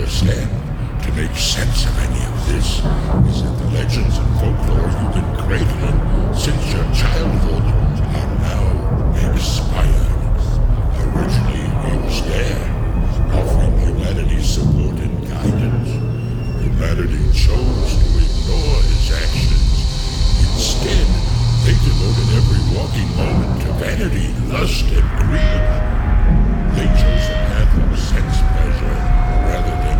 understand, to make sense of any of this, is that the legends and folklore you've been cradling since your childhood are now expired. Originally, he was there, offering humanity support and guidance. Humanity chose to ignore his actions. Instead, they devoted every walking moment to vanity, lust, and